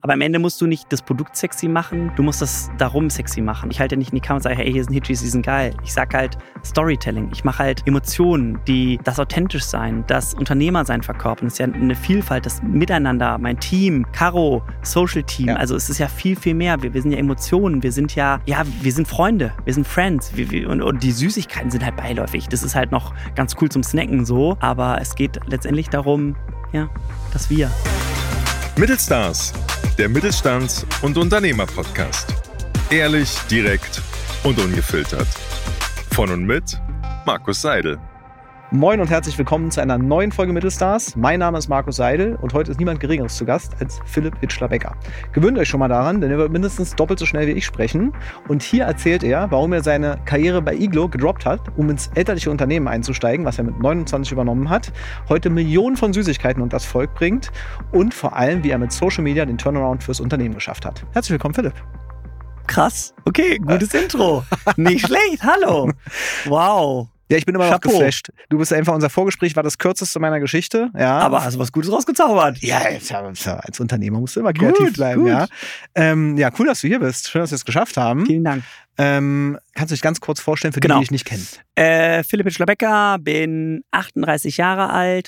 Aber am Ende musst du nicht das Produkt sexy machen, du musst das darum sexy machen. Ich halte ja nicht in die Kamera und sage, hey, hier sind Hitchis, die sind geil. Ich sage halt Storytelling. Ich mache halt Emotionen, die das authentisch sein, das Unternehmersein verkörpern. Das ist ja eine Vielfalt, das Miteinander, mein Team, Caro, Social Team. Ja. Also es ist ja viel, viel mehr. Wir sind ja Emotionen, wir sind wir sind Freunde, wir sind Friends. Und die Süßigkeiten sind halt beiläufig. Das ist halt noch ganz cool zum Snacken so. Aber es geht letztendlich darum, ja, dass wir... Mittelstars, der Mittelstands- und Unternehmer-Podcast. Ehrlich, direkt und ungefiltert. Von und mit Markus Seidel. Moin und herzlich willkommen zu einer neuen Folge Mittelstars. Mein Name ist Markus Seidel und heute ist niemand Geringeres zu Gast als Philipp Hitschler-Becker. Gewöhnt euch schon mal daran, denn er wird mindestens doppelt so schnell wie ich sprechen. Und hier erzählt er, warum er seine Karriere bei Iglo gedroppt hat, um ins elterliche Unternehmen einzusteigen, was er mit 29 übernommen hat, heute Millionen von Süßigkeiten unter das Volk bringt und vor allem, wie er mit Social Media den Turnaround fürs Unternehmen geschafft hat. Herzlich willkommen, Philipp. Krass, okay, gutes Intro. Nicht schlecht, hallo. Wow. Ja, ich bin immer noch geflasht. Du bist einfach, unser Vorgespräch war das kürzeste meiner Geschichte. Ja. Aber hast du was Gutes rausgezaubert? Ja, als Unternehmer musst du immer kreativ bleiben. Gut. Ja, cool, dass du hier bist. Schön, dass wir es geschafft haben. Vielen Dank. Kannst du dich ganz kurz vorstellen für die, die dich nicht kennen? Philipp Hitschler-Becker, bin 38 Jahre alt,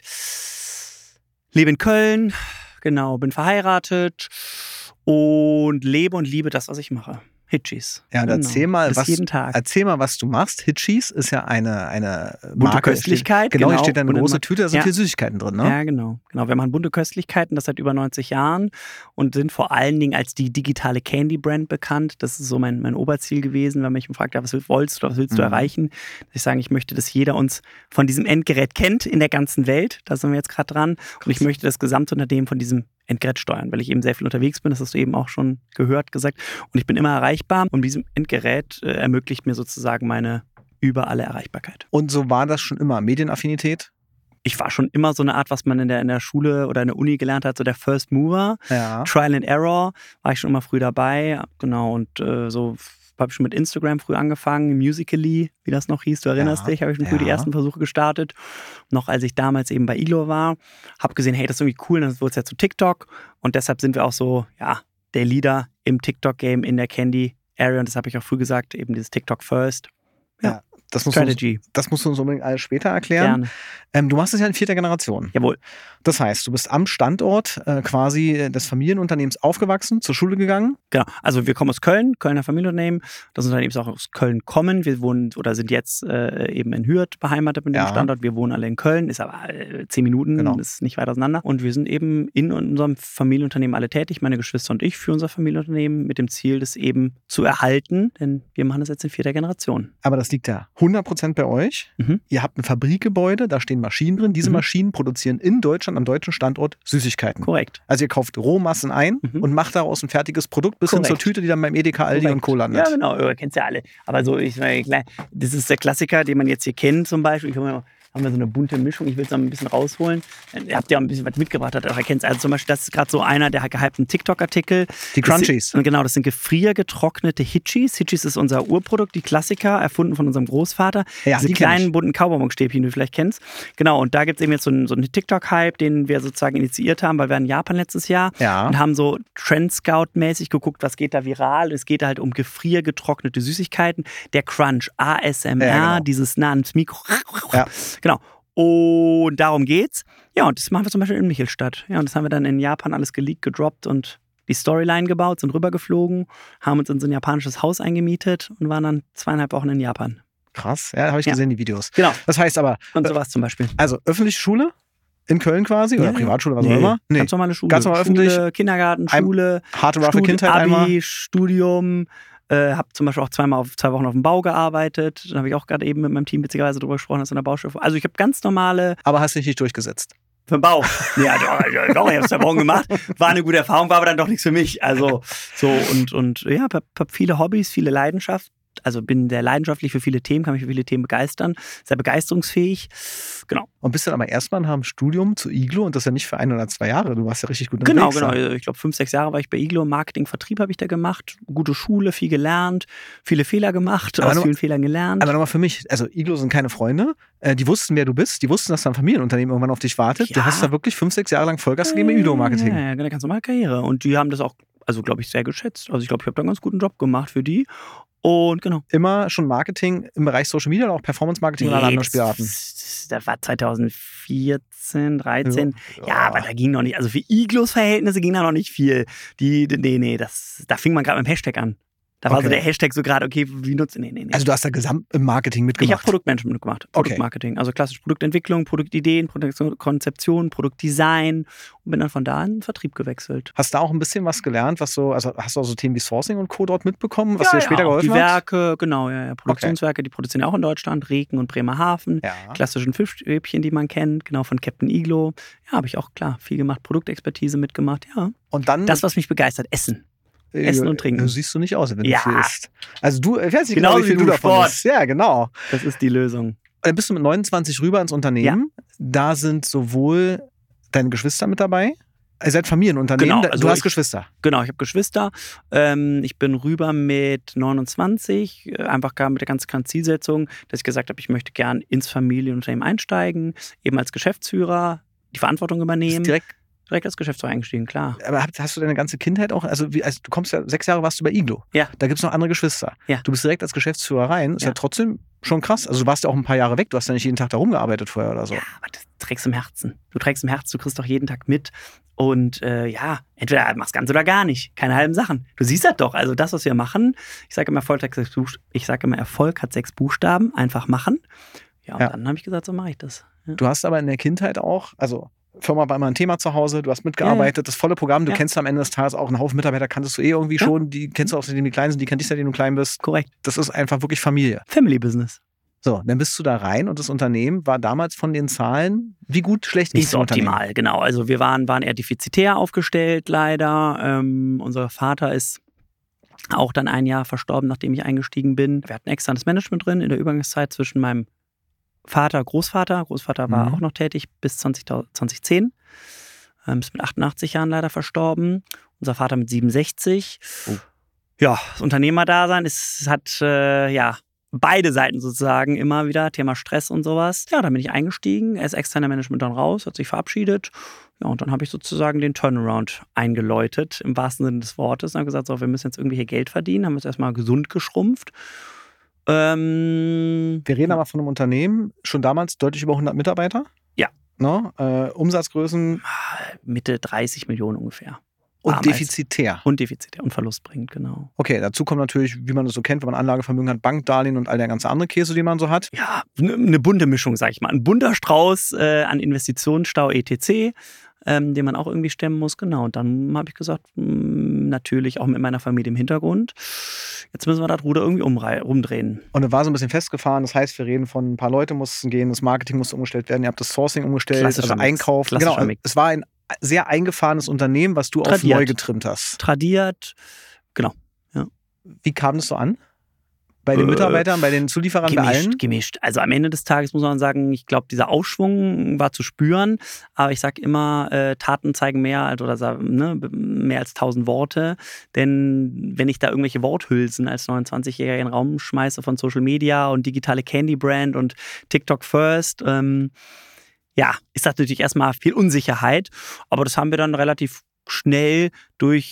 lebe in Köln, genau, bin verheiratet und lebe und liebe das, was ich mache. Hitchis. Ja, und genau. erzähl mal, was du machst. Hitchis ist ja eine bunte Köstlichkeit. Genau, hier steht da eine große Tüte, da sind hier Süßigkeiten drin, ne? Ja, genau. Wir machen bunte Köstlichkeiten, das seit über 90 Jahren und sind vor allen Dingen als die digitale Candy-Brand bekannt. Das ist so mein Oberziel gewesen, wenn man mich fragt, was willst du erreichen? Dass ich sage, ich möchte, dass jeder uns von diesem Endgerät kennt in der ganzen Welt. Da sind wir jetzt gerade dran. Und ich möchte das Gesamtunternehmen von diesem Endgerät steuern, weil ich eben sehr viel unterwegs bin, das hast du eben auch schon gesagt. Und ich bin immer erreichbar und diesem Endgerät ermöglicht mir sozusagen meine überalle Erreichbarkeit. Und so war das schon immer, Medienaffinität? Ich war schon immer so eine Art, was man in der Schule oder in der Uni gelernt hat, so der First Mover, Trial and Error, war ich schon immer früh dabei, genau, und so habe ich schon mit Instagram früh angefangen, Musical.ly, wie das noch hieß, du erinnerst dich, habe ich schon früh die ersten Versuche gestartet, noch als ich damals eben bei Iglo war, habe gesehen, hey, das ist irgendwie cool, dann wurde es ja zu TikTok und deshalb sind wir auch so, der Leader im TikTok-Game in der Candy-Area und das habe ich auch früh gesagt, eben dieses TikTok First. Ja. Das musst du uns unbedingt alles später erklären. Gerne. Du machst es ja in 4. Generation. Jawohl. Das heißt, du bist am Standort quasi des Familienunternehmens aufgewachsen, zur Schule gegangen. Genau. Also wir kommen aus Köln, Kölner Familienunternehmen. Das Unternehmen ist auch aus Köln kommen. Wir wohnen oder sind jetzt eben in Hürth beheimatet mit dem Standort. Wir wohnen alle in Köln, ist aber 10 Minuten, ist nicht weit auseinander. Und wir sind eben in unserem Familienunternehmen alle tätig, meine Geschwister und ich, für unser Familienunternehmen mit dem Ziel, das eben zu erhalten, denn wir machen das jetzt in 4. Generation. Aber das liegt ja 100% bei euch. Ihr habt ein Fabrikgebäude, da stehen Maschinen drin. Diese Maschinen produzieren in Deutschland am deutschen Standort Süßigkeiten. Korrekt. Also ihr kauft Rohmassen ein und macht daraus ein fertiges Produkt bis hin zur Tüte, die dann beim Edeka, Aldi und Co. landet. Ja, genau, ihr kennt ja alle. Aber so, das ist der Klassiker, den man jetzt hier kennt zum Beispiel. Haben wir so eine bunte Mischung. Ich will es noch ein bisschen rausholen. Ihr habt ja ein bisschen was mitgebracht. Ihr kennt es. Also zum Beispiel, das ist gerade so einer der gehypten TikTok-Artikel. Die Crunchies. Genau, das sind gefriergetrocknete Hitchis. Hitchis ist unser Urprodukt, die Klassiker, erfunden von unserem Großvater. Ja, diese kleinen bunten Kaubonbonstäbchen, die du vielleicht kennst. Genau, und da gibt es eben jetzt so einen TikTok-Hype, den wir sozusagen initiiert haben, weil wir in Japan letztes Jahr und haben so Trend-Scout-mäßig geguckt, was geht da viral. Es geht halt um gefriergetrocknete Süßigkeiten. Der Crunch, ASMR, dieses nah ans Mikro. Ja. Genau. Und darum geht's. Ja, und das machen wir zum Beispiel in Michelstadt. Ja, und das haben wir dann in Japan alles geleakt, gedroppt und die Storyline gebaut, sind rübergeflogen, haben uns in so ein japanisches Haus eingemietet und waren dann 2,5 Wochen in Japan. Krass, ja, habe ich gesehen, die Videos. Genau. Das heißt aber... Und sowas zum Beispiel. Also öffentliche Schule in Köln quasi oder Privatschule, was auch immer? Nee, ganz normale Schule. Ganz normal öffentlich. Kindergarten, Schule, harte, roughe Kindheit Abi, einmal. Studium... habe zum Beispiel auch 2 Wochen auf dem Bau gearbeitet. Dann habe ich auch gerade eben mit meinem Team witzigerweise drüber gesprochen, dass in der Baustelle. Also ich habe ganz normale... Aber hast dich nicht durchgesetzt? Für den Bau? Ja, doch, ich habe es 2 Wochen gemacht. War eine gute Erfahrung, war aber dann doch nichts für mich. Also so und ja, habe viele Hobbys, viele Leidenschaften. also bin sehr leidenschaftlich für viele Themen, kann mich für viele Themen begeistern, sehr begeisterungsfähig. Genau. Und bist dann aber erstmal nach dem Studium zu Iglo und das ja nicht für 1 oder 2 Jahre. Du warst ja richtig gut unterwegs. Genau. Ich glaube 5, 6 Jahre war ich bei Iglo. Marketing, Vertrieb habe ich da gemacht. Gute Schule, viel gelernt, viele Fehler gemacht, aus vielen Fehlern gelernt. Aber nochmal für mich, also Iglo sind keine Freunde. Die wussten, wer du bist. Die wussten, dass da ein Familienunternehmen irgendwann auf dich wartet. Ja. Du hast da wirklich 5, 6 Jahre lang Vollgas gegeben im Iglo-Marketing. Ja, eine ganz normale Karriere. Und die haben das auch, also glaube ich, sehr geschätzt. Also ich glaube, ich habe da einen ganz guten Job gemacht für die. Und genau. Immer schon Marketing im Bereich Social Media oder auch Performance-Marketing oder alle anderen Spielarten? Das war 2014, 13. Ja, aber da ging noch nicht, also für Iglos Verhältnisse ging da noch nicht viel. Da fing man gerade mit dem Hashtag an. Da war so der Hashtag so gerade, okay, wie nutzt nee. Also du hast da gesamt im Marketing mitgemacht? Ich habe Produktmanagement gemacht. Produktmarketing. Also klassisch Produktentwicklung, Produktideen, Produktkonzeption, Produktdesign und bin dann von da in den Vertrieb gewechselt. Hast du da auch ein bisschen was gelernt, also hast du auch so Themen wie Sourcing und Co. dort mitbekommen, was dir später geholfen hat? Die Werke, genau, Produktionswerke, die produzieren ja auch in Deutschland, Reken und Bremerhaven, klassischen Fischstäbchen, die man kennt, genau, von Captain Iglo. Ja, habe ich auch, klar, viel gemacht, Produktexpertise mitgemacht, ja. Und dann das, was mich begeistert, Essen. Essen und Trinken. Siehst du nicht aus, wenn du viel isst. Also du, ich weiß nicht genau, wie viel du davon isst. Ja, genau. Das ist die Lösung. Dann bist du mit 29 rüber ins Unternehmen. Ja. Da sind sowohl deine Geschwister mit dabei. Ihr seid Familienunternehmen. Genau, also du hast Geschwister. Genau, ich habe Geschwister. Ich bin rüber mit 29, einfach gar mit der ganz klaren Zielsetzung, dass ich gesagt habe, ich möchte gern ins Familienunternehmen einsteigen, eben als Geschäftsführer die Verantwortung übernehmen. Direkt als Geschäftsführer eingestiegen, klar. Aber hast du deine ganze Kindheit auch, also du kommst ja, 6 Jahre warst du bei Iglo. Ja. Da gibt es noch andere Geschwister. Ja. Du bist direkt als Geschäftsführer rein, ist ja trotzdem schon krass. Also du warst ja auch ein paar Jahre weg, du hast ja nicht jeden Tag da rumgearbeitet vorher oder so. Ja, aber das trägst du im Herzen. Du kriegst doch jeden Tag mit. Und entweder machst ganz oder gar nicht. Keine halben Sachen. Du siehst das doch. Also das, was wir machen, ich sage immer, Erfolg hat 6 Buchstaben, einfach machen. Ja, und dann habe ich gesagt, so mache ich das. Ja. Du hast aber in der Kindheit auch, also Firma war immer ein Thema zu Hause, du hast mitgearbeitet, das volle Programm, du kennst am Ende des Tages auch einen Haufen Mitarbeiter, kanntest du irgendwie schon, die kennst du auch, seitdem die klein sind, die kennt dich, seitdem du klein bist. Korrekt. Das ist einfach wirklich Familie. Family Business. So, dann bist du da rein und das Unternehmen war damals von den Zahlen, wie gut, schlecht? Nicht so optimal, genau. Also wir waren eher defizitär aufgestellt, leider. Unser Vater ist auch dann ein Jahr verstorben, nachdem ich eingestiegen bin. Wir hatten externes Management drin in der Übergangszeit zwischen meinem Großvater war auch noch tätig bis 2010, ist mit 88 Jahren leider verstorben. Unser Vater mit 67. Oh. Ja, das Unternehmerdasein hat beide Seiten sozusagen immer wieder, Thema Stress und sowas. Ja, dann bin ich eingestiegen, er ist externer Management dann raus, hat sich verabschiedet. Ja, und dann habe ich sozusagen den Turnaround eingeläutet, im wahrsten Sinne des Wortes. Und habe gesagt, so, wir müssen jetzt irgendwie hier Geld verdienen, haben uns erstmal gesund geschrumpft. Wir reden aber von einem Unternehmen, schon damals deutlich über 100 Mitarbeiter. Ja. No? Umsatzgrößen? Mitte 30 Millionen ungefähr. Und defizitär. Und verlustbringend, genau. Okay, dazu kommt natürlich, wie man das so kennt, wenn man Anlagevermögen hat, Bankdarlehen und all der ganze andere Käse, den man so hat. Ja, eine bunte Mischung, sag ich mal. Ein bunter Strauß an Investitionsstau etc., den man auch irgendwie stemmen muss. Genau, und dann habe ich gesagt, natürlich auch mit meiner Familie im Hintergrund, jetzt müssen wir das Ruder irgendwie rumdrehen. Und es war so ein bisschen festgefahren, das heißt, wir reden von ein paar Leute mussten gehen, das Marketing musste umgestellt werden, ihr habt das Sourcing umgestellt, also Einkauf. Genau, es war ein sehr eingefahrenes Unternehmen, was du auf neu getrimmt hast. Tradiert, genau. Ja. Wie kam das so an? Bei den Mitarbeitern, bei den Zulieferern, bei allen? Gemischt. Also am Ende des Tages muss man sagen, ich glaube, dieser Aufschwung war zu spüren. Aber ich sage immer, Taten zeigen mehr als 1000 Worte. Denn wenn ich da irgendwelche Worthülsen als 29-Jähriger in den Raum schmeiße von Social Media und digitale Candy Brand und TikTok First, ist das natürlich erstmal viel Unsicherheit. Aber das haben wir dann relativ schnell durch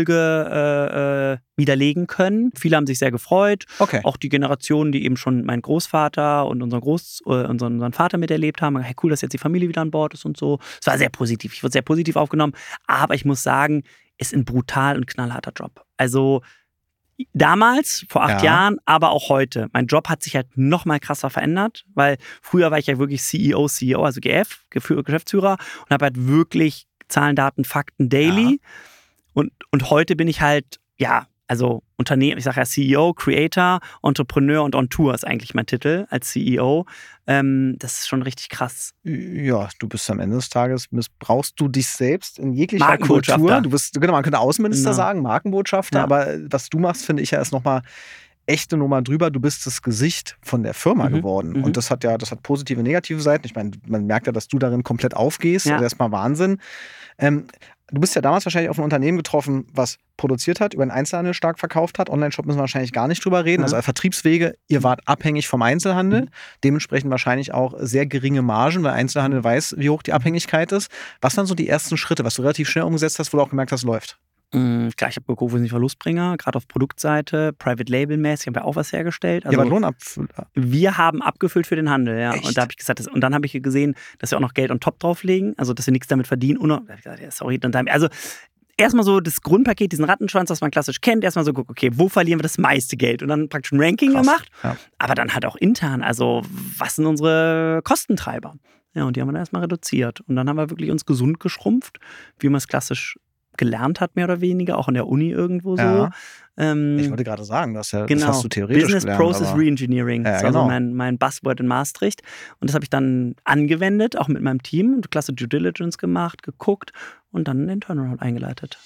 Erfolge widerlegen können. Viele haben sich sehr gefreut. Okay. Auch die Generationen, die eben schon meinen Großvater und unseren Vater miterlebt haben. Hey, cool, dass jetzt die Familie wieder an Bord ist und so. Es war sehr positiv. Ich wurde sehr positiv aufgenommen. Aber ich muss sagen, es ist ein brutal und knallharter Job. Also damals, vor 8 Jahren, aber auch heute. Mein Job hat sich halt noch mal krasser verändert, weil früher war ich ja wirklich CEO, also GF, Geschäftsführer und habe halt wirklich Zahlen, Daten, Fakten daily. Ja. Und heute bin ich halt, Unternehmen, ich sage ja CEO, Creator, Entrepreneur und On Tour ist eigentlich mein Titel als CEO. Das ist schon richtig krass. Ja, du bist am Ende des Tages, missbrauchst du dich selbst in jeglicher Kultur. Du bist, man könnte Außenminister sagen, Markenbotschafter, aber was du machst, finde ich ja, ist nochmal echte Nummer drüber. Du bist das Gesicht von der Firma geworden. Und das hat positive, negative Seiten. Ich meine, man merkt ja, dass du darin komplett aufgehst. Ja. Also erstmal Wahnsinn. Du bist ja damals wahrscheinlich auf ein Unternehmen getroffen, was produziert hat, über den Einzelhandel stark verkauft hat. Online-Shop müssen wir wahrscheinlich gar nicht drüber reden. Also Vertriebswege, ihr wart abhängig vom Einzelhandel. Dementsprechend wahrscheinlich auch sehr geringe Margen, weil Einzelhandel weiß, wie hoch die Abhängigkeit ist. Was waren so die ersten Schritte, was du relativ schnell umgesetzt hast, wo du auch gemerkt hast, läuft? Klar, ich habe geguckt, wo sind die Verlustbringer, gerade auf Produktseite, Private Label-mäßig haben wir auch was hergestellt. Also, ja, aber Lohnabfüller. Wir haben abgefüllt für den Handel, ja. Echt? Und da habe ich gesagt, und dann habe ich gesehen, dass wir auch noch Geld on top drauflegen, also dass wir nichts damit verdienen. Und da habe ich gesagt, ja, sorry, also erstmal so das Grundpaket, diesen Rattenschwanz, was man klassisch kennt, erstmal so gucken, okay, wo verlieren wir das meiste Geld? Und dann praktisch ein Ranking gemacht, aber dann halt auch intern, also was sind unsere Kostentreiber? Ja, und die haben wir dann erstmal reduziert. Und dann haben wir wirklich uns gesund geschrumpft, wie man es klassisch gelernt hat, mehr oder weniger, auch an der Uni irgendwo so. Ja. Ich wollte gerade sagen, das hast du theoretisch Business gelernt. Process Reengineering, das war so mein Buzzword in Maastricht. Und das habe ich dann angewendet, auch mit meinem Team, klasse Due Diligence gemacht, geguckt und dann den Turnaround eingeleitet.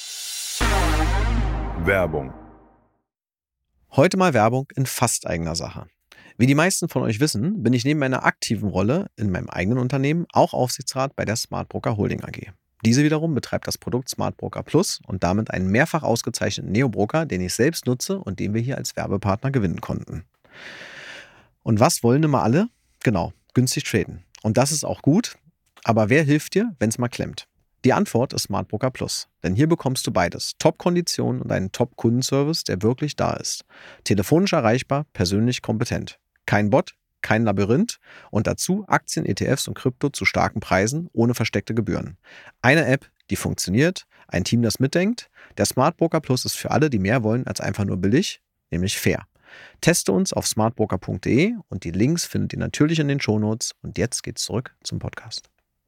Werbung. Heute mal Werbung in fast eigener Sache. Wie die meisten von euch wissen, bin ich neben meiner aktiven Rolle in meinem eigenen Unternehmen auch Aufsichtsrat bei der Smart Broker Holding AG. Diese wiederum betreibt das Produkt Smart Broker Plus und damit einen mehrfach ausgezeichneten Neo-Broker, den ich selbst nutze und den wir hier als Werbepartner gewinnen konnten. Und was wollen immer alle? Genau, günstig traden. Und das ist auch gut, aber wer hilft dir, wenn es mal klemmt? Die Antwort ist Smart Broker Plus, denn hier bekommst du beides. Top-Konditionen und einen Top-Kundenservice, der wirklich da ist. Telefonisch erreichbar, persönlich kompetent. Kein Bot, kein Labyrinth und dazu Aktien, ETFs und Krypto zu starken Preisen ohne versteckte Gebühren. Eine App, die funktioniert, ein Team, das mitdenkt. Der Smart Broker Plus ist für alle, die mehr wollen als einfach nur billig, nämlich fair. Teste uns auf smartbroker.de und die Links findet ihr natürlich in den Shownotes. Und jetzt geht's zurück zum Podcast.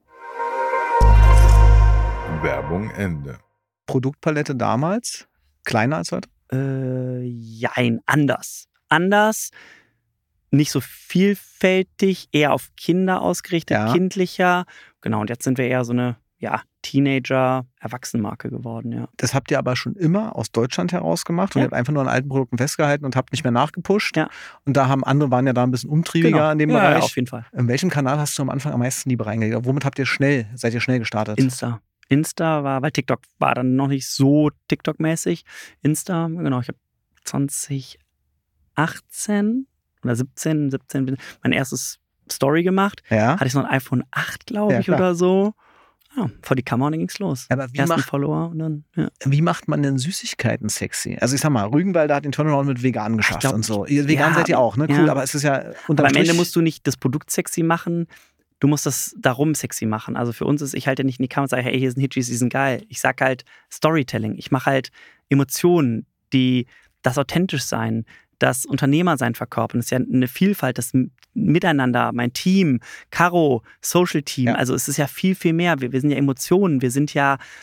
Werbung Ende. Produktpalette damals kleiner als heute? Jein, anders. Nicht so vielfältig, eher auf Kinder ausgerichtet, kindlicher. Genau, und jetzt sind wir eher so eine Teenager-Erwachsenenmarke geworden, ja. Das habt ihr aber schon immer aus Deutschland heraus gemacht und ihr habt einfach nur an alten Produkten festgehalten und habt nicht mehr nachgepusht. Ja. Und andere waren ja da ein bisschen umtriebiger in dem Bereich. Ja, auf jeden Fall. In welchem Kanal hast du am Anfang am meisten Liebe reingelegt? Womit seid ihr schnell gestartet? Insta war, weil TikTok war dann noch nicht so TikTok-mäßig. Insta, genau, ich habe 2018 oder 17 mein erstes Story gemacht. Ja. Hatte ich noch ein iPhone 8, glaube ich, oder so. Ja, vor die Kamera und dann ging's los. Aber Follower und dann, Wie macht man denn Süßigkeiten sexy? Also ich sag mal, Rügenwalder hat den Turnaround mit vegan geschafft und so. Vegan seid ihr auch, ne? Cool, aber es ist ja aber am Ende musst du nicht das Produkt sexy machen, du musst das darum sexy machen. Also für uns ist, ich halte ja nicht in die Kamera und sage, hey, hier sind Hitchis, die sind geil. Ich sag halt Storytelling. Ich mache halt Emotionen, das authentisch sein, das Unternehmersein verkörpern. Das ist ja eine Vielfalt, das Miteinander, mein Team, Caro, Social Team. Ja. Also es ist ja viel, viel mehr. Wir sind ja Emotionen, wir sind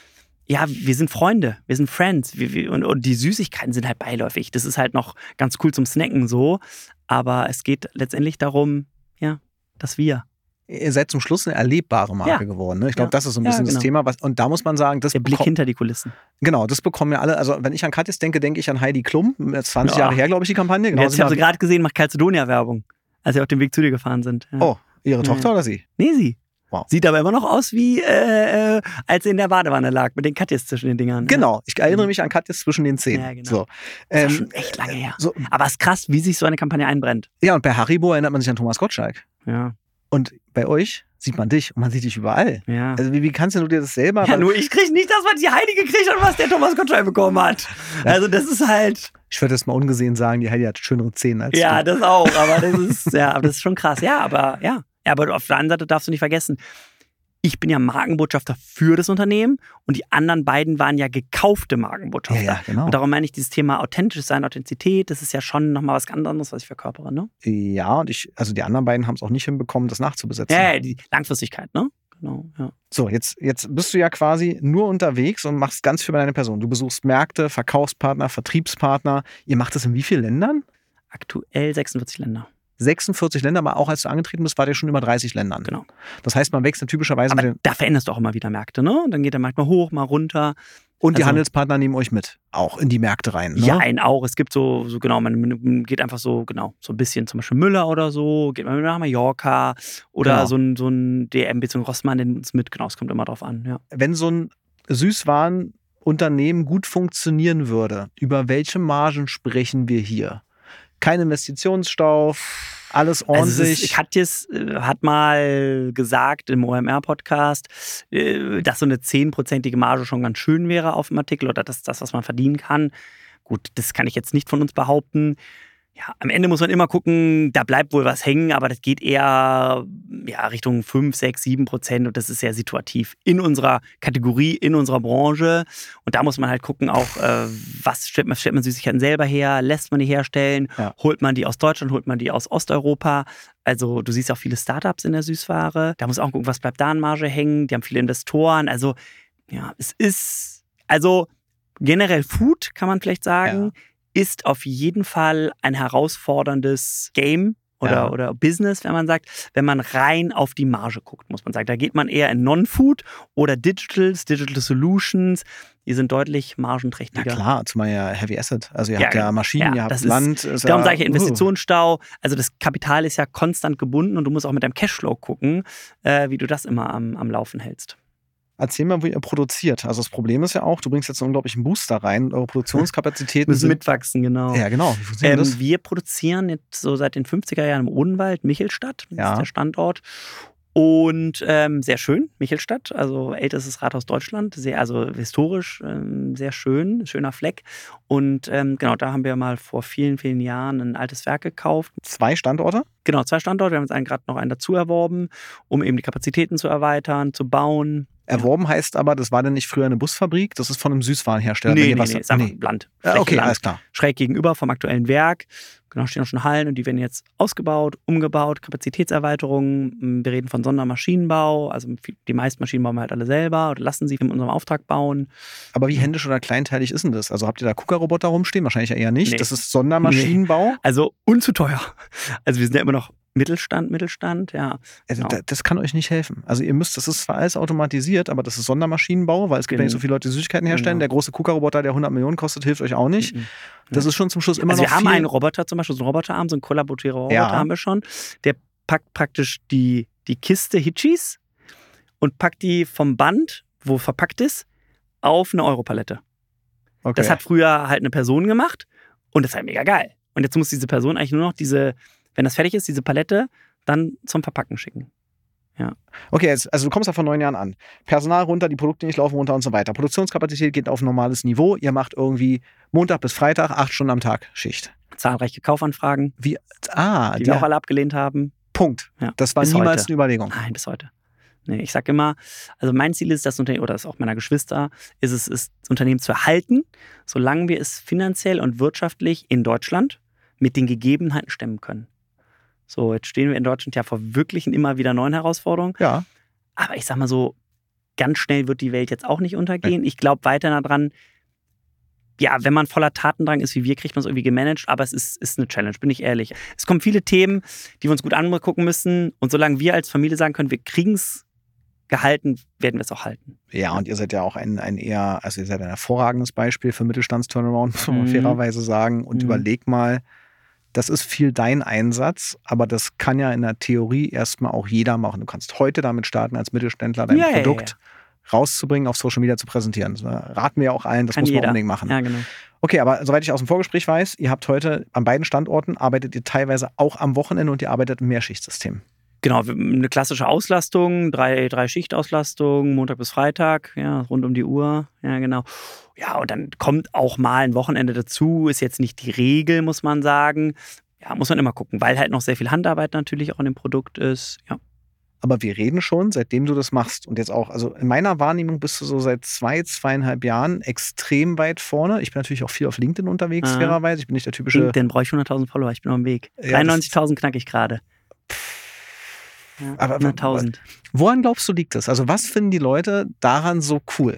wir sind Freunde, wir sind Friends. Und die Süßigkeiten sind halt beiläufig. Das ist halt noch ganz cool zum Snacken so. Aber es geht letztendlich darum, dass wir. Ihr seid zum Schluss eine erlebbare Marke geworden. Ne? Ich glaube, das ist so ein bisschen das Thema. Und da muss man sagen, der Blick hinter die Kulissen. Genau, das bekommen ja alle. Also wenn ich an Katjes denke, denke ich an Heidi Klum. 20 Jahre her, glaube ich, die Kampagne. Genau, ich habe sie gerade gesehen, macht Calzedonia-Werbung, als sie auf dem Weg zu dir gefahren sind. Ja. Oh, ihre Tochter oder sie? Nee, sie. Wow. Sieht aber immer noch aus wie, als sie in der Badewanne lag, mit den Katjes zwischen den Dingern. Genau, ich erinnere mich an Katjes zwischen den Zähnen. Ja, genau. So. Das ist schon echt lange her. So. Aber es ist krass, wie sich so eine Kampagne einbrennt. Ja, und bei Haribo erinnert man sich an Thomas Gottschalk. Ja. Und bei euch sieht man dich und man sieht dich überall. Ja. Also wie kannst du dir das selber... Ja, nur ich kriege nicht das, was die Heidi gekriegt hat und was der Thomas Gottschalk bekommen hat. Ja. Also das ist halt... Ich würde das mal ungesehen sagen, die Heidi hat schönere Zähne als du. Ja, das auch, aber das ist schon krass. Ja, aber auf der anderen Seite darfst du nicht vergessen, ich bin ja Markenbotschafter für das Unternehmen und die anderen beiden waren ja gekaufte Markenbotschafter. Ja, genau. Und darum meine ich, dieses Thema authentisch sein, Authentizität, das ist ja schon nochmal was ganz anderes, was ich verkörpere, ne? Ja, und die anderen beiden haben es auch nicht hinbekommen, das nachzubesetzen. Ja, die Langfristigkeit, ne? Genau, ja. So, jetzt bist du ja quasi nur unterwegs und machst ganz viel bei deiner Person. Du besuchst Märkte, Verkaufspartner, Vertriebspartner. Ihr macht das in wie vielen Ländern? Aktuell 46 Länder. 46 Länder, aber auch als du angetreten bist, war der schon über 30 Ländern. Genau. Das heißt, man wechselt typischerweise aber da veränderst du auch immer wieder Märkte, ne? Dann geht der Markt mal hoch, mal runter. Und die Handelspartner nehmen euch mit, auch in die Märkte rein. Ne? Ja, auch. Es gibt so genau, man geht einfach so ein bisschen, zum Beispiel Müller oder so, geht man nach Mallorca oder so ein DM bzw. Rossmann nimmt uns mit. Genau, es kommt immer drauf an, ja. Wenn so ein Süßwarenunternehmen gut funktionieren würde, über welche Margen sprechen wir hier? Kein Investitionsstau, alles ordentlich. Also Katjes hat mal gesagt im OMR-Podcast, dass so eine 10%ige Marge schon ganz schön wäre auf dem Artikel oder das, was man verdienen kann. Gut, das kann ich jetzt nicht von uns behaupten. Ja, am Ende muss man immer gucken, da bleibt wohl was hängen, aber das geht eher Richtung 5, 6, 7% und das ist sehr situativ in unserer Kategorie, in unserer Branche. Und da muss man halt gucken, auch was stellt man Süßigkeiten selber her, lässt man die herstellen, holt man die aus Deutschland, holt man die aus Osteuropa. Also du siehst auch viele Startups in der Süßware. Da muss auch gucken, was bleibt da an Marge hängen. Die haben viele Investoren. Also ja, es ist, generell Food, kann man vielleicht sagen, ist auf jeden Fall ein herausforderndes Game oder Business, wenn man sagt, wenn man rein auf die Marge guckt, muss man sagen. Da geht man eher in Non-Food oder Digital Solutions. Die sind deutlich margenträchtiger. Ja klar, zumal ja Heavy Asset. Also ihr habt ja Maschinen, ihr habt Land. Darum sage ich Investitionsstau. Also das Kapital ist ja konstant gebunden und du musst auch mit deinem Cashflow gucken, wie du das immer am Laufen hältst. Erzähl mal, wo ihr produziert. Also das Problem ist ja auch, du bringst jetzt einen unglaublichen Booster rein. Eure Produktionskapazitäten müssen mitwachsen, genau. Ja, genau. Wie funktioniert das? Wir produzieren jetzt so seit den 50er Jahren im Odenwald, Michelstadt, das ist der Standort. Und sehr schön, Michelstadt, also ältestes Rathaus Deutschland, also historisch sehr schön, schöner Fleck. Und genau, da haben wir mal vor vielen, vielen Jahren ein altes Werk gekauft. 2 Standorte? Genau, 2 Standorte. Wir haben jetzt gerade noch einen dazu erworben, um eben die Kapazitäten zu erweitern, zu bauen. Erworben heißt aber, das war denn nicht früher eine Busfabrik, das ist von einem Süßwarenhersteller. Nee, ist einfach Land. Okay, Land. Alles klar. Schräg gegenüber vom aktuellen Werk. Genau, stehen auch schon Hallen und die werden jetzt ausgebaut, umgebaut, Kapazitätserweiterungen. Wir reden von Sondermaschinenbau, also die meisten Maschinen bauen wir halt alle selber oder lassen sie in unserem Auftrag bauen. Aber wie händisch oder kleinteilig ist denn das? Also habt ihr da KUKA-Roboter rumstehen? Wahrscheinlich eher nicht. Nee. Das ist Sondermaschinenbau? Nee. Also unzu teuer. Also wir sind ja immer noch Mittelstand, ja. Also das kann euch nicht helfen. Also ihr müsst, das ist zwar alles automatisiert, aber das ist Sondermaschinenbau, weil es gibt ja nicht so viele Leute, die Süßigkeiten herstellen. Der große KUKA-Roboter, der 100 Millionen kostet, hilft euch auch nicht. Das ist schon zum Schluss immer noch wir haben einen Roboter zum Beispiel, so einen Roboterarm, so einen kollaborativen Roboter haben wir schon. Der packt praktisch die Kiste Hitchis und packt die vom Band, wo verpackt ist, auf eine Europalette. Okay. Das hat früher halt eine Person gemacht und das ist halt mega geil. Und jetzt muss diese Person eigentlich nur noch wenn das fertig ist, diese Palette dann zum Verpacken schicken. Ja. Okay, also du kommst ja vor 9 Jahren an. Personal runter, die Produkte nicht laufen runter und so weiter. Produktionskapazität geht auf ein normales Niveau. Ihr macht irgendwie Montag bis Freitag 8 Stunden am Tag Schicht. Zahlreiche Kaufanfragen, die wir auch alle abgelehnt haben. Punkt. Ja. Das war niemals eine Überlegung. Nein, bis heute. Nee, ich sag immer, also mein Ziel ist, das Unternehmen, oder das ist auch meiner Geschwister, ist das Unternehmen zu erhalten, solange wir es finanziell und wirtschaftlich in Deutschland mit den Gegebenheiten stemmen können. So, jetzt stehen wir in Deutschland ja vor wirklichen immer wieder neuen Herausforderungen. Ja. Aber ich sag mal so, ganz schnell wird die Welt jetzt auch nicht untergehen. Ich glaube weiter daran, ja, wenn man voller Tatendrang ist wie wir, kriegt man es irgendwie gemanagt, aber es ist eine Challenge, bin ich ehrlich. Es kommen viele Themen, die wir uns gut angucken müssen und solange wir als Familie sagen können, wir kriegen es gehalten, werden wir es auch halten. Ja, und ihr seid ja auch ihr seid ein hervorragendes Beispiel für Mittelstandsturnaround, muss man fairerweise sagen. Und überleg mal, das ist viel dein Einsatz, aber das kann ja in der Theorie erstmal auch jeder machen. Du kannst heute damit starten, als Mittelständler dein Produkt rauszubringen, auf Social Media zu präsentieren. Das raten wir ja auch allen, das muss man unbedingt machen. Ja, genau. Okay, aber soweit ich aus dem Vorgespräch weiß, ihr habt heute an beiden Standorten, arbeitet ihr teilweise auch am Wochenende und ihr arbeitet im Mehrschichtsystem. Genau, eine klassische Auslastung, 3 Schichtauslastung, Montag bis Freitag, ja, rund um die Uhr, ja genau. Ja, und dann kommt auch mal ein Wochenende dazu, ist jetzt nicht die Regel, muss man sagen. Ja, muss man immer gucken, weil halt noch sehr viel Handarbeit natürlich auch in dem Produkt ist, ja. Aber wir reden schon, seitdem du das machst und jetzt auch, also in meiner Wahrnehmung bist du so seit 2,5 Jahren extrem weit vorne. Ich bin natürlich auch viel auf LinkedIn unterwegs, fairerweise. Ich bin nicht der typische... LinkedIn brauche ich 100.000 Follower, ich bin auf dem Weg. Ja, 93.000 knack ich gerade. Ja, aber 100.000. Woran glaubst du, liegt das? Also was finden die Leute daran so cool?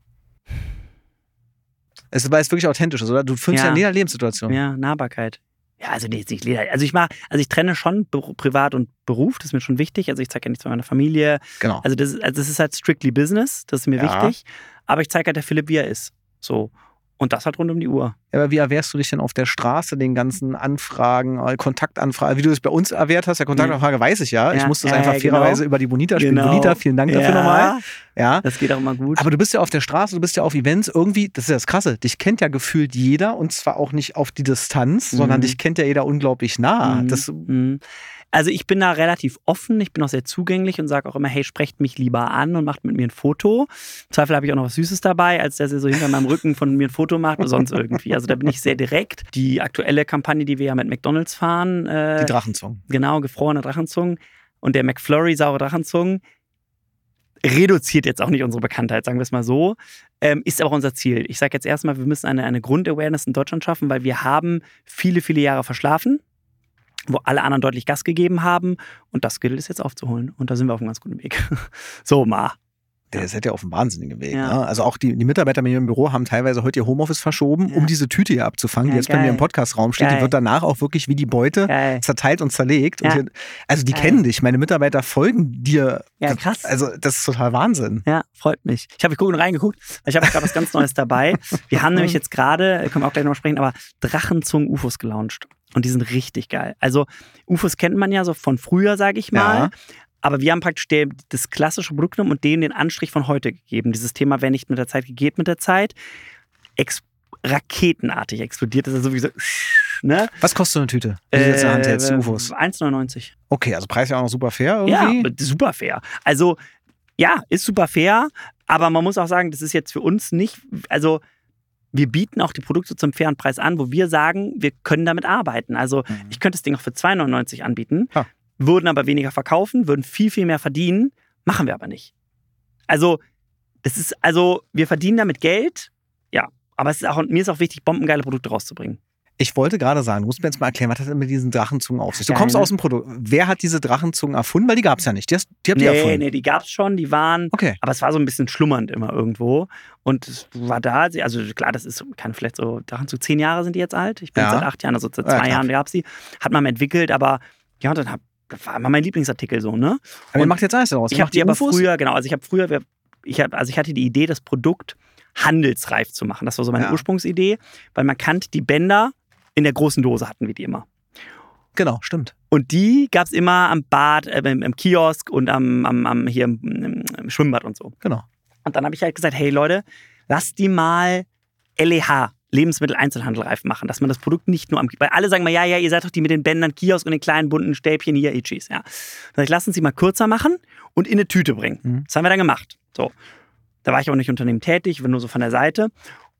Weil es wirklich authentisch ist, oder? Du findest ja in jeder Lebenssituation. Ja, Nahbarkeit. Ja, also nee, jetzt nicht Leder. Also ich trenne schon Privat und Beruf, das ist mir schon wichtig. Also ich zeige ja nichts von meiner Familie. Genau. Also das ist halt strictly Business, das ist mir wichtig. Aber ich zeige halt der Philipp, wie er ist. So. Und das halt rund um die Uhr. Ja, aber wie erwehrst du dich denn auf der Straße den ganzen Anfragen, Kontaktanfragen, wie du es bei uns erwehrt hast? Der Kontaktanfrage weiß ich ja. Ich musste es einfach fairerweise über die Bonita spielen. Genau. Bonita, vielen Dank dafür nochmal. Ja. Das geht auch immer gut. Aber du bist ja auf der Straße, du bist ja auf Events irgendwie, das ist ja das Krasse, dich kennt ja gefühlt jeder und zwar auch nicht auf die Distanz, sondern dich kennt ja jeder unglaublich nah. Also ich bin da relativ offen, ich bin auch sehr zugänglich und sage auch immer, hey, sprecht mich lieber an und macht mit mir ein Foto. Im Zweifel habe ich auch noch was Süßes dabei, als dass ihr so hinter meinem Rücken von mir ein Foto macht oder sonst irgendwie. Also da bin ich sehr direkt. Die aktuelle Kampagne, die wir ja mit McDonald's fahren. Die Drachenzungen. Genau, gefrorene Drachenzungen. Und der McFlurry saure Drachenzungen reduziert jetzt auch nicht unsere Bekanntheit, sagen wir es mal so. Ist aber unser Ziel. Ich sage jetzt erstmal, wir müssen eine Grundawareness in Deutschland schaffen, weil wir haben viele, viele Jahre verschlafen, wo alle anderen deutlich Gas gegeben haben. Und das gilt es jetzt aufzuholen. Und da sind wir auf einem ganz guten Weg. So, Der ist ja auf einem wahnsinnigen Weg. Ja. Ne? Also auch die Mitarbeiter bei mir im Büro haben teilweise heute ihr Homeoffice verschoben, um diese Tüte hier abzufangen, die jetzt bei mir im Podcast-Raum steht. Die wird danach auch wirklich wie die Beute zerteilt und zerlegt. Ja. Und die kennen dich. Meine Mitarbeiter folgen dir. Ja, krass. Also das ist total Wahnsinn. Ja, freut mich. Ich habe reingeguckt. Ich habe gerade was ganz Neues dabei. Wir haben nämlich jetzt gerade, können wir auch gleich noch sprechen, aber Drachenzungen-UFOs gelauncht. Und die sind richtig geil. Also UFOs kennt man ja so von früher, sage ich mal. Ja. Aber wir haben praktisch das klassische Produkt genommen und denen den Anstrich von heute gegeben. Dieses Thema, wer nicht mit der Zeit geht mit der Zeit, raketenartig explodiert. Das ist so wie so, ne? Was kostet so eine Tüte? Wie jetzt in der Hand hältst, UFOs? 1,99. Okay, also Preis ja auch noch super fair irgendwie? Ja, super fair. Also, ja, ist super fair. Aber man muss auch sagen, das ist jetzt für uns nicht, also wir bieten auch die Produkte zum fairen Preis an, wo wir sagen, wir können damit arbeiten. Also ich könnte das Ding auch für 2,99 anbieten, würden aber weniger verkaufen, würden viel, viel mehr verdienen, machen wir aber nicht. Also wir verdienen damit Geld, ja, aber mir ist auch wichtig, bombengeile Produkte rauszubringen. Ich wollte gerade sagen, du musst mir jetzt mal erklären, was hat denn mit diesen Drachenzungen auf sich? Du kommst aus dem Produkt. Wer hat diese Drachenzungen erfunden? Weil die gab es ja nicht. Die habt ihr erfunden. Nee, die gab es schon. Die waren, aber es war so ein bisschen schlummernd immer irgendwo. Und es war da, also klar, das ist, vielleicht so, Drachenzug 10 Jahre sind die jetzt alt. Ich bin seit 8 Jahren, also seit 2 Jahren gab es die. Hat man entwickelt, aber ja, das war immer mein Lieblingsartikel so, ne? Aber ihr macht jetzt alles daraus. Ich habe die aber früher, genau, also ich hatte die Idee, das Produkt handelsreif zu machen. Das war so meine Ursprungsidee, weil man kannte die Bänder in der großen Dose hatten wir die immer. Genau, stimmt. Und die gab es immer am Bad, im Kiosk und hier im Schwimmbad und so. Genau. Und dann habe ich halt gesagt, hey Leute, lasst die mal LEH, Lebensmitteleinzelhandel reif machen, dass man das Produkt nicht nur weil alle sagen mal, ja, ihr seid doch die mit den Bändern, Kiosk und den kleinen bunten Stäbchen hier, Itchies, ja. Dann lass uns sie mal kürzer machen und in eine Tüte bringen. Das haben wir dann gemacht. So. Da war ich auch nicht Unternehmen tätig, nur so von der Seite.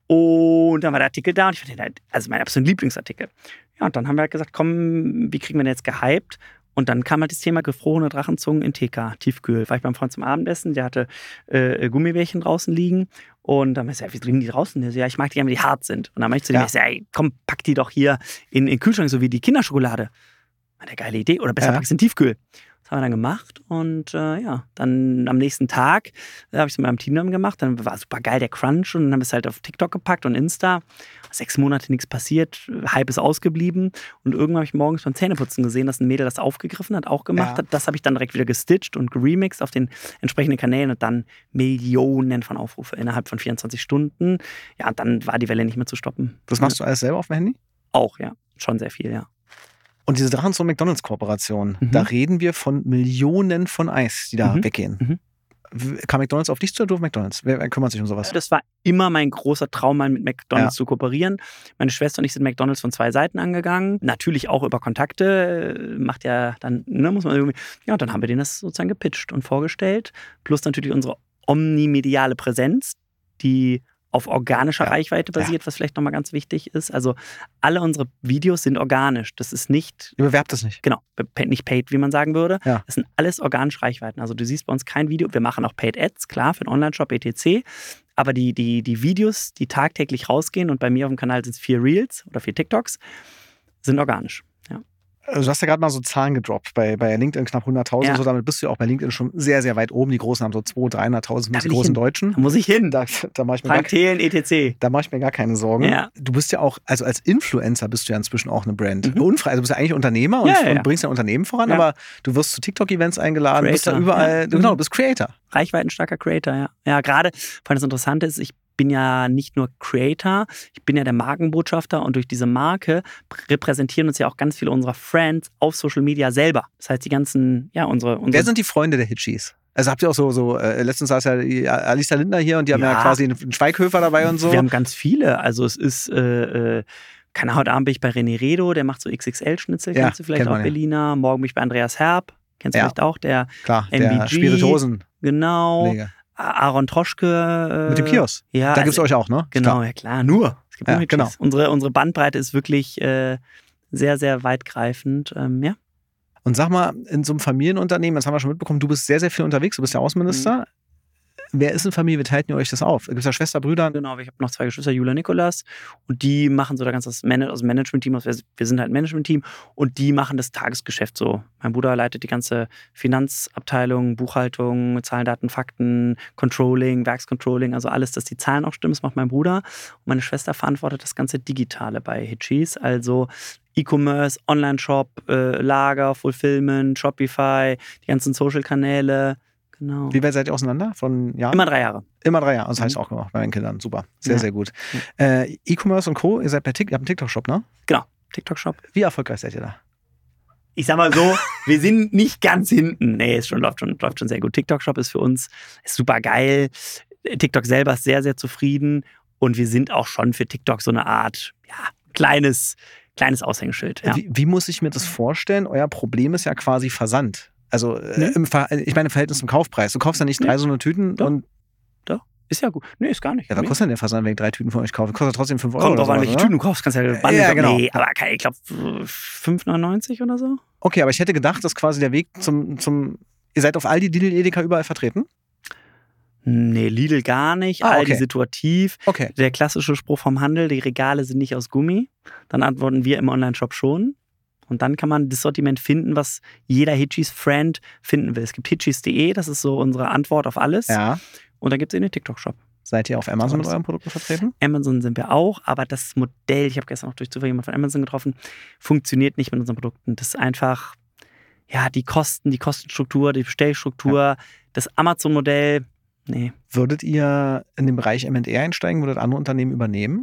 Und dann war der Artikel da und ich fand den halt, also mein absoluter Lieblingsartikel. Ja, und dann haben wir halt gesagt, komm, wie kriegen wir den jetzt gehypt? Und dann kam halt das Thema gefrorene Drachenzungen in TK, Tiefkühl. War ich beim Freund zum Abendessen, der hatte Gummibärchen draußen liegen. Und dann habe ich gesagt, wie liegen die draußen? Der so, ja, ich mag die gerne, die hart sind. Und dann meinte ich zu dem, ey, komm, pack die doch hier in den Kühlschrank, so wie die Kinderschokolade. Eine geile Idee. Oder besser packst du in den Tiefkühl. Das haben wir dann gemacht und dann am nächsten Tag habe ich es mit meinem Team dann gemacht. Dann war super geil der Crunch und dann haben wir es halt auf TikTok gepackt und Insta. 6 Monate nichts passiert, Hype ist ausgeblieben und irgendwann habe ich morgens beim Zähneputzen gesehen, dass ein Mädel das aufgegriffen hat, auch gemacht hat. Das habe ich dann direkt wieder gestitcht und geremixed auf den entsprechenden Kanälen und dann Millionen von Aufrufe innerhalb von 24 Stunden. Ja, und dann war die Welle nicht mehr zu stoppen. Das machst du alles selber auf dem Handy? Auch, ja. Schon sehr viel, ja. Und diese Drachenzungen-McDonalds-Kooperation, da reden wir von Millionen von Eis, die da weggehen. Kam McDonalds auf dich zu oder du auf McDonalds? Wer kümmert sich um sowas? Das war immer mein großer Traum, mal mit McDonalds zu kooperieren. Meine Schwester und ich sind McDonalds von 2 Seiten angegangen. Natürlich auch über Kontakte. Macht ja dann, muss man irgendwie. Ja, und dann haben wir denen das sozusagen gepitcht und vorgestellt. Plus natürlich unsere omnimediale Präsenz, die auf organischer Reichweite basiert, was vielleicht nochmal ganz wichtig ist. Also alle unsere Videos sind organisch. Das ist nicht... Ihr bewerbt das nicht? Genau, nicht paid, wie man sagen würde. Ja. Das sind alles organische Reichweiten. Also du siehst bei uns kein Video. Wir machen auch Paid Ads, klar, für den Online-Shop etc. Aber die Videos, die tagtäglich rausgehen und bei mir auf dem Kanal sind es 4 Reels oder 4 TikToks, sind organisch. Ja. Du hast ja gerade mal so Zahlen gedroppt, bei LinkedIn knapp 100.000, ja. So, damit bist du ja auch bei LinkedIn schon sehr, sehr weit oben. Die Großen haben so 200.000, 300.000, die großen Deutschen. Da muss ich hin. Da mache ich mir Frank Thelen, etc. Da mache ich mir gar keine Sorgen. Ja. Du bist ja auch, also als Influencer bist du ja inzwischen auch eine Brand. Unfrei, also du bist ja eigentlich Unternehmer und bringst dein Unternehmen voran, aber du wirst zu TikTok-Events eingeladen, Creator, bist da überall, genau, du bist Creator. Reichweitenstarker Creator, ja. Ja, gerade, vor allem das Interessante ist, ich bin ja nicht nur Creator, ich bin ja der Markenbotschafter und durch diese Marke repräsentieren uns ja auch ganz viele unserer Friends auf Social Media selber. Das heißt, die ganzen, unsere Wer sind die Freunde der Hitchis? Also habt ihr auch letztens saß ja die Alisa Lindner hier und die haben ja quasi einen Schweighöfer dabei und so. Wir haben ganz viele, also es ist, heute Abend bin ich bei René Redo, der macht so XXL-Schnitzel, kennst du vielleicht auch, Berliner. Morgen bin ich bei Andreas Herb, kennst du vielleicht auch, der MBG. Der Spirituosen. Genau. Aaron Troschke. Mit dem Kiosk. Ja, da gibt es euch auch, ne? Genau, ja klar, nur. Es gibt nur genau. Unsere Bandbreite ist wirklich sehr, sehr weitgreifend. Ja. Und sag mal, in so einem Familienunternehmen, das haben wir schon mitbekommen, du bist sehr, sehr viel unterwegs, du bist ja Außenminister. Wer ist in Familie? Wie teilt ihr euch das auf? Gibt es da Schwester, Brüder? Genau, ich habe noch 2 Geschwister, Julia und Nikolas. Und die machen so das Management-Team. Wir sind halt ein Management-Team. Und die machen das Tagesgeschäft so. Mein Bruder leitet die ganze Finanzabteilung, Buchhaltung, Zahlen, Daten, Fakten, Controlling, Werkscontrolling. Also alles, dass die Zahlen auch stimmen, das macht mein Bruder. Und meine Schwester verantwortet das ganze Digitale bei Hitchis. Also E-Commerce, Online-Shop, Lager, Fulfillment, Shopify, die ganzen Social-Kanäle. Genau. Wie weit seid ihr auseinander? Von Jahren? Immer 3 Jahre. Immer 3 Jahre. Das habe ich auch gemacht bei meinen Kindern. Super. Sehr, sehr gut. E-Commerce und Co. Ihr seid ihr habt einen TikTok-Shop, ne? Genau. TikTok-Shop. Wie erfolgreich seid ihr da? Ich sag mal so, wir sind nicht ganz hinten. Nee, läuft schon sehr gut. TikTok-Shop ist für uns super geil. TikTok selber ist sehr, sehr zufrieden. Und wir sind auch schon für TikTok so eine Art, kleines Aushängeschild. Ja. Wie muss ich mir das vorstellen? Euer Problem ist ja quasi Versand. Also, im Verhältnis zum Kaufpreis. Du kaufst ja nicht 3 so eine Tüten und. Doch, ist ja gut. Nee, ist gar nicht. Ja, was kostet denn der Versand, wenn ich 3 Tüten von euch kaufe? Kostet trotzdem 5 Euro. Kommt drauf an, welche Tüten du kaufst. Kannst ja genau. Nee, aber ich glaube 5,99 oder so. Okay, aber ich hätte gedacht, dass quasi der Weg zum. Ihr seid auf Aldi, Lidl, Edeka überall vertreten? Nee, Lidl gar nicht. Aldi situativ. Okay. Der klassische Spruch vom Handel, die Regale sind nicht aus Gummi. Dann antworten wir im Onlineshop schon. Und dann kann man das Sortiment finden, was jeder Hitchis-Friend finden will. Es gibt hitchis.de, das ist so unsere Antwort auf alles. Ja. Und dann gibt es den TikTok-Shop. Seid ihr auf Amazon mit euren Produkten vertreten? Amazon sind wir auch, aber das Modell, ich habe gestern auch durch Zufall jemanden von Amazon getroffen, funktioniert nicht mit unseren Produkten. Das ist einfach, die Kosten, die Kostenstruktur, die Bestellstruktur, das Amazon-Modell, nee. Würdet ihr in den Bereich M&A einsteigen? Würdet andere Unternehmen übernehmen?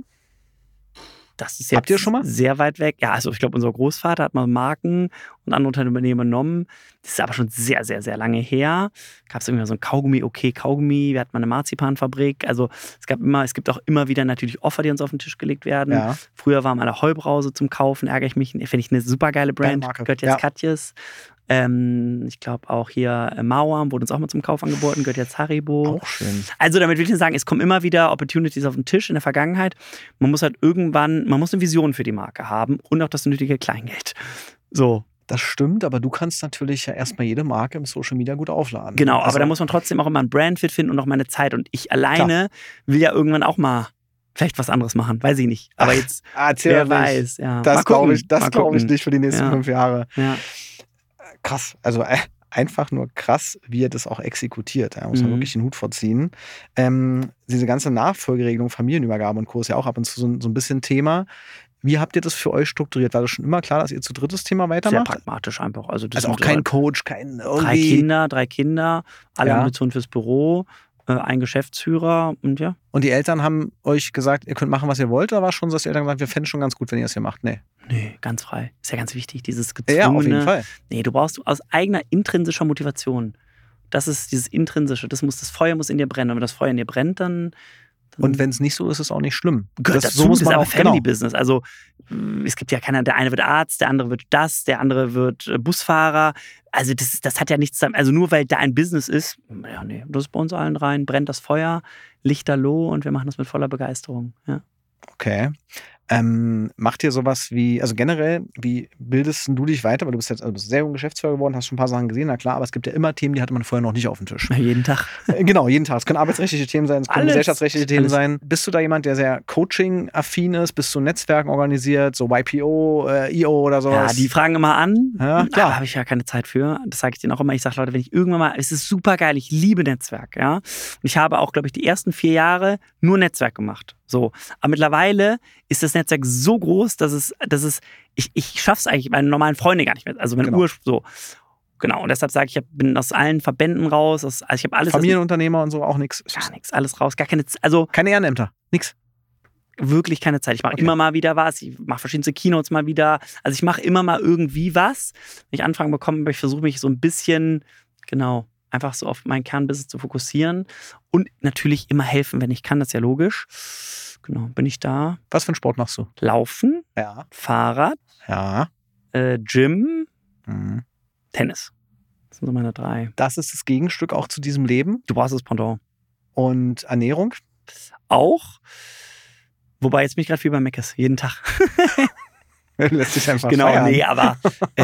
Das ist jetzt Habt ihr schon mal? Sehr weit weg. Ja, also ich glaube, unser Großvater hat mal Marken und andere Unternehmen übernommen. Das ist aber schon sehr, sehr, sehr lange her. Gab es irgendwie so ein Kaugummi. Wir hatten mal eine Marzipanfabrik. Also es gibt auch immer wieder natürlich Offer, die uns auf den Tisch gelegt werden. Ja. Früher war mal eine Heubrause zum Kaufen, ärgere ich mich. Finde ich eine super geile Brand. Gehört jetzt Katjes. Ich glaube auch hier Mauam wurde uns auch mal zum Kauf angeboten, gehört jetzt Haribo. Auch schön. Also damit will ich sagen, es kommen immer wieder Opportunities auf den Tisch in der Vergangenheit. Man muss halt man muss eine Vision für die Marke haben und auch das nötige Kleingeld. So. Das stimmt, aber du kannst natürlich ja erstmal jede Marke im Social Media gut aufladen. Genau, aber da muss man trotzdem auch immer ein Brandfit finden und auch meine Zeit. Und ich alleine will ja irgendwann auch mal vielleicht was anderes machen, weiß ich nicht. Aber jetzt, wer weiß. Ja. Das glaube ich nicht für die nächsten 5 Jahre. Ja. Krass, also einfach nur krass, wie er das auch exekutiert. Da muss man wirklich den Hut vorziehen. Diese ganze Nachfolgeregelung, Familienübergabe und Co. ist ja auch ab und zu so ein bisschen Thema. Wie habt ihr das für euch strukturiert? War das schon immer klar, dass ihr zu dritt das Thema weitermacht? Sehr pragmatisch einfach. Also auch kein Coach, kein irgendwie... 3 Kinder, alle Ambitionen fürs Büro, ein Geschäftsführer und ja. Und die Eltern haben euch gesagt, ihr könnt machen, was ihr wollt, oder war es schon so, dass die Eltern gesagt haben, wir fänden es schon ganz gut, wenn ihr es hier macht? Nee, ganz frei. Ist ja ganz wichtig, dieses gezwungene. Ja, auf jeden Fall. Nee, du brauchst aus eigener intrinsischer Motivation. Das ist dieses Intrinsische. Das Feuer muss in dir brennen. Und wenn das Feuer in dir brennt, dann und wenn es nicht so ist, ist es auch nicht schlimm. Gehört dazu, so muss man das ist aber Family-Business. Also es gibt ja keiner, der eine wird Arzt, der andere wird der andere wird Busfahrer. Also das hat ja nichts damit, also nur weil da ein Business ist, das ist bei uns allen rein, brennt das Feuer, lichterloh und wir machen das mit voller Begeisterung. Ja. Okay. Macht ihr sowas wie, also generell, wie bildest du dich weiter? Weil du bist jetzt sehr jung Geschäftsführer geworden, hast schon ein paar Sachen gesehen, na klar, aber es gibt ja immer Themen, die hatte man vorher noch nicht auf dem Tisch. Ja, jeden Tag. Genau, jeden Tag. Es können arbeitsrechtliche Themen sein, es können gesellschaftsrechtliche Themen sein. Bist du da jemand, der sehr Coaching-affin ist? Bist du Netzwerken organisiert, so YPO, IO oder sowas? Ja, die fragen immer an. Ja, klar. Da habe ich ja keine Zeit für. Das sage ich denen auch immer. Ich sage, Leute, wenn ich irgendwann mal, es ist super geil, ich liebe Netzwerk. Ja? Und ich habe auch, glaube ich, die ersten 4 Jahre nur Netzwerk gemacht. So. Aber mittlerweile ist das Netzwerk so groß, dass ich schaffe es eigentlich meine normalen Freunde gar nicht mehr. Also meine so. Genau, und deshalb sage ich, bin aus allen Verbänden raus. Also ich habe alles. Familienunternehmer und so auch nichts. Gar nichts, alles raus. Gar keine, also keine Ehrenämter, nix. Wirklich keine Zeit. Ich mache immer mal wieder was. Ich mache verschiedenste Keynotes mal wieder. Also ich mache immer mal irgendwie was. Wenn ich Anfragen bekomme, aber ich versuche mich so ein bisschen, einfach so auf mein Kernbusiness zu fokussieren. Und natürlich immer helfen, wenn ich kann. Das ist ja logisch. Genau, bin ich da. Was für einen Sport machst du? Laufen. Ja. Fahrrad. Ja. Gym. Tennis. Das sind so meine 3. Das ist das Gegenstück auch zu diesem Leben. Du brauchst das Pendant. Und Ernährung? Auch. Wobei, jetzt bin ich gerade viel bei Meckes. Jeden Tag. Lässt sich einfach feiern. Nee, aber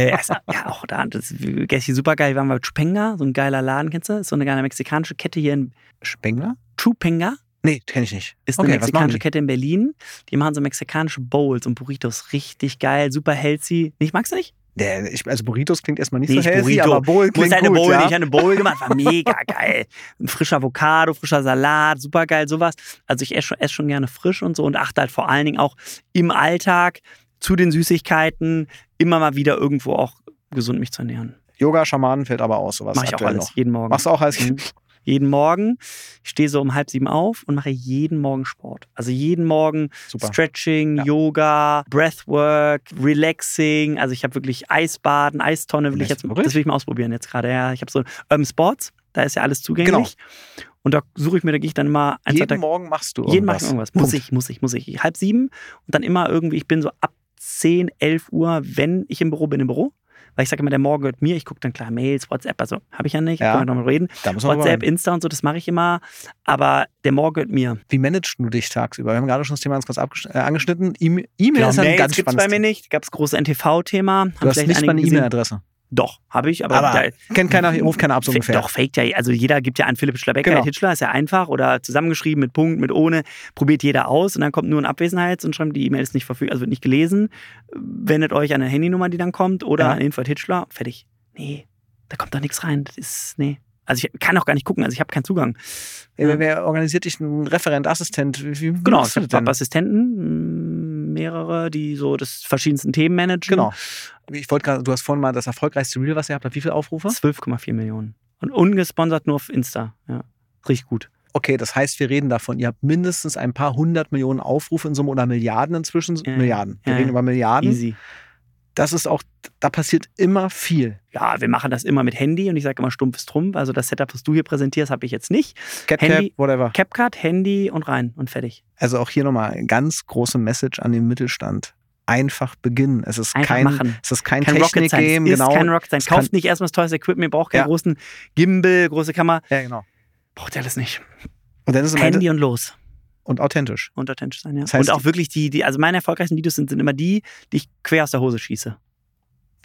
auch da. Das ist super geil. Wir waren bei Chupenga, so ein geiler Laden, kennst du? Das ist so eine geile mexikanische Kette hier in Spengler? Chupenga. Nee, kenne ich nicht. Ist eine mexikanische Kette in Berlin. Die machen so mexikanische Bowls und Burritos. Richtig geil, super healthy. Magst du nicht? Also Burritos klingt erstmal nicht so healthy, aber Bowl klingt gut, Bowl, ja? Ich habe eine Bowl gemacht, war mega geil. Ein frischer Avocado, frischer Salat, super geil, sowas. Also ich esse schon gerne frisch und so und achte halt vor allen Dingen auch im Alltag zu den Süßigkeiten immer mal wieder irgendwo auch gesund mich zu ernähren. Yoga, Schamanen fällt aber aus, sowas. Mach ich auch alles, noch. Jeden Morgen. Machst du auch alles? Jeden Morgen. Ich stehe so um 6:30 auf und mache jeden Morgen Sport. Also jeden Morgen Stretching, Yoga, Breathwork, Relaxing. Also ich habe wirklich Eisbaden, Eistonne. Das will ich mal ausprobieren jetzt gerade. Ja, ich habe so Urban Sports, da ist ja alles zugänglich. Genau. Und da gehe ich dann immer... Jeden Morgen machst du irgendwas? Jeden Morgen irgendwas. Muss ich. 6:30 und dann immer irgendwie, ich bin so ab 10, 11 Uhr, wenn ich im Büro bin, Weil ich sage immer, der Morgen gehört mir. Ich gucke dann klar Mails, WhatsApp, also habe ich ja nicht. Können wir noch mal reden. WhatsApp, Insta und so, das mache ich immer. Aber der Morgen gehört mir. Wie managst du dich tagsüber? Wir haben gerade schon das Thema ganz kurz angeschnitten. E-Mail ist ein ganz spannendes Thema. Bei mir nicht. Gab es große NTV-Thema. Du hast nicht mal eine E-Mail-Adresse? Doch, habe ich. Aber kennt keiner, ruft keiner ab so ungefähr. Doch, faked ja. Also jeder gibt ja an Philipp Hitschler, Hitschler, ist ja einfach. Oder zusammengeschrieben mit Punkt, mit ohne. Probiert jeder aus und dann kommt nur ein Abwesenheits- und schreibt, die E-Mail ist nicht verfügbar, also wird nicht gelesen. Wendet euch an eine Handynummer, die dann kommt. Oder an Info@Hitschler. Fertig. Nee, da kommt doch nichts rein. Das ist, nee. Also ich kann auch gar nicht gucken, also ich habe keinen Zugang. Wer organisiert dich, ein Referent, Assistent? Wie genau, ich habe Assistenten, mehrere, die so das verschiedensten Themen managen. Genau. Ich wollte gerade, du hast vorhin mal das erfolgreichste Reel, was ihr habt, wie viele Aufrufe? 12,4 Millionen. Und ungesponsert nur auf Insta. Ja, richtig gut. Okay, das heißt, wir reden davon, ihr habt mindestens ein paar 100 Millionen Aufrufe in Summe oder Milliarden inzwischen. Milliarden. Wir reden über Milliarden. Easy. Das ist auch, da passiert immer viel. Ja, wir machen das immer mit Handy und ich sage immer stumpf ist Trumpf. Also das Setup, was du hier präsentierst, habe ich jetzt nicht. Handy, whatever. CapCut, Handy und rein und fertig. Also auch hier nochmal eine ganz große Message an den Mittelstand. Einfach beginnen. Es ist kein Technik-Game. Es ist kein Rocket Science. Kauft nicht erstmal das teuerste Equipment, ihr braucht keinen großen Gimbal, große Kamera. Ja, genau. Braucht ihr alles nicht. Und dann ist Handy und los. Und authentisch. Und authentisch sein, ja. Das heißt, und auch wirklich also meine erfolgreichsten Videos sind immer die ich quer aus der Hose schieße. Wie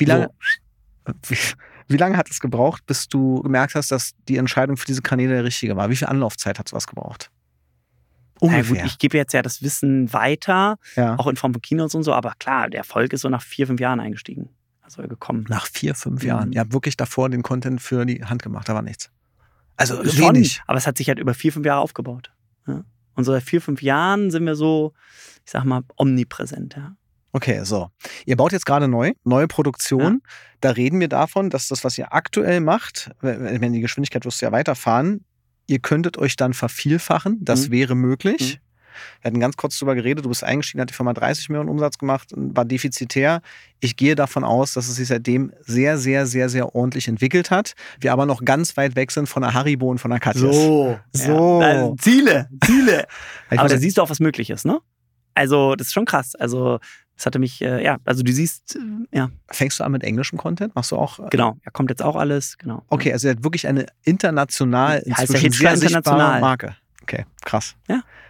lange hat es gebraucht, bis du gemerkt hast, dass die Entscheidung für diese Kanäle der richtige war? Wie viel Anlaufzeit hat sowas gebraucht? Ungefähr. Ja, gut, ich gebe jetzt ja das Wissen weiter, auch in Form von Keynotes und so, aber klar, der Erfolg ist so nach 4, 5 Jahren eingestiegen. Also gekommen. Nach 4, 5 Jahren? Ihr habt wirklich davor den Content für die Hand gemacht, da war nichts. Also wenig. Aber es hat sich halt über 4, 5 Jahre aufgebaut. Ja? Und so seit 4, 5 Jahren sind wir so, ich sag mal, omnipräsent, ja. Okay, so. Ihr baut jetzt gerade neue Produktion. Ja. Da reden wir davon, dass das, was ihr aktuell macht, wenn die Geschwindigkeit wirst du ja weiterfahren, ihr könntet euch dann vervielfachen. Das wäre möglich. Wir hatten ganz kurz drüber geredet, du bist eingestiegen, hat die Firma 30 Millionen Umsatz gemacht, war defizitär. Ich gehe davon aus, dass es sich seitdem sehr, sehr, sehr, sehr ordentlich entwickelt hat. Wir aber noch ganz weit weg sind von der Haribo und von der Katjes. So. Ja. Also Ziele. Aber da siehst du auch, was möglich ist, ne? Also das ist schon krass. Also das hatte mich, also du siehst, Fängst du an mit englischem Content? Machst du auch? Genau, kommt jetzt auch alles, genau. Okay, also er hat wirklich eine international, inzwischen sehr sichtbare Marke. Okay, krass. Ja.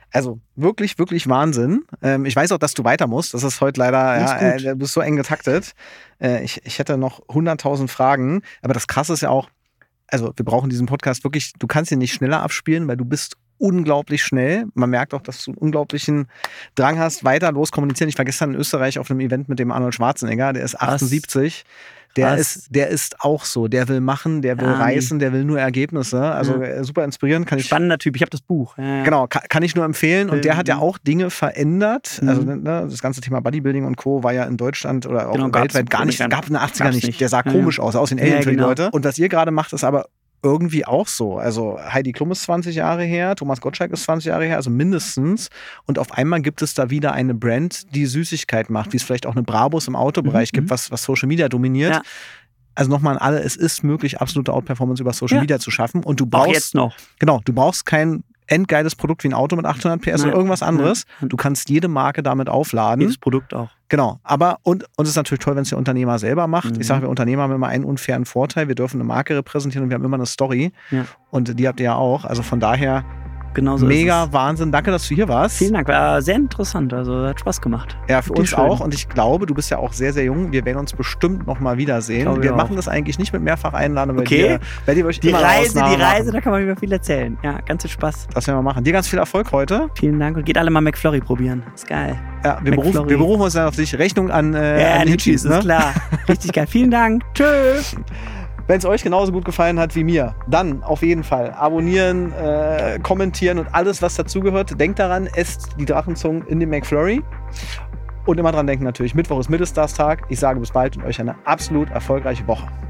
Also wirklich, wirklich Wahnsinn. Ich weiß auch, dass du weiter musst. Das ist heute leider, du bist so eng getaktet. Ich hätte noch 100.000 Fragen. Aber das Krasse ist ja auch, also wir brauchen diesen Podcast wirklich, du kannst ihn nicht schneller abspielen, weil du bist unglaublich schnell. Man merkt auch, dass du einen unglaublichen Drang hast, weiter loskommunizieren. Ich war gestern in Österreich auf einem Event mit dem Arnold Schwarzenegger, der ist 78. Der ist auch so. Der will machen, der will reißen, der will nur Ergebnisse. Also super inspirierend. Spannender Typ. Ich habe das Buch. Ja. Genau, kann ich nur empfehlen. Und der hat ja auch Dinge verändert. Also das ganze Thema Bodybuilding und Co. war ja in Deutschland oder auch weltweit gar nicht. Gab in den 80er nicht. Der sah komisch aus den Alien für die Leute. Und was ihr gerade macht, ist aber irgendwie auch so. Also Heidi Klum ist 20 Jahre her, Thomas Gottschalk ist 20 Jahre her, also mindestens. Und auf einmal gibt es da wieder eine Brand, die Süßigkeit macht, wie es vielleicht auch eine Brabus im Autobereich gibt, was Social Media dominiert. Ja. Also nochmal an alle, es ist möglich, absolute Outperformance über Social Media zu schaffen. Und du brauchst auch jetzt noch. Genau, du brauchst kein endgeiles Produkt wie ein Auto mit 800 PS oder irgendwas anderes. Du kannst jede Marke damit aufladen. Jedes Produkt auch. Genau, aber und es ist natürlich toll, wenn es der Unternehmer selber macht. Ich sage, wir Unternehmer haben immer einen unfairen Vorteil. Wir dürfen eine Marke repräsentieren und wir haben immer eine Story. Ja. Und die habt ihr ja auch. Also von daher genauso mega Wahnsinn. Danke, dass du hier warst. Vielen Dank, war sehr interessant. Also hat Spaß gemacht. Ja, für uns auch. Und ich glaube, du bist ja auch sehr, sehr jung. Wir werden uns bestimmt noch mal wiedersehen. Wir machen das eigentlich nicht mit Mehrfach-Einladung, weil ihr euch immer Die Reise, da kann man über viel erzählen. Ja, ganz viel Spaß. Das werden wir machen. Dir ganz viel Erfolg heute. Vielen Dank und geht alle mal McFlurry probieren. Ist geil. Ja, wir berufen uns dann auf dich. Rechnung an Hitchis, ne? Ist klar. Richtig geil. Vielen Dank. Tschüss. Wenn es euch genauso gut gefallen hat wie mir, dann auf jeden Fall abonnieren, kommentieren und alles, was dazugehört. Denkt daran, esst die Drachenzungen in dem McFlurry. Und immer dran denken natürlich, Mittwoch ist Mittelstars-Tag. Ich sage bis bald und euch eine absolut erfolgreiche Woche.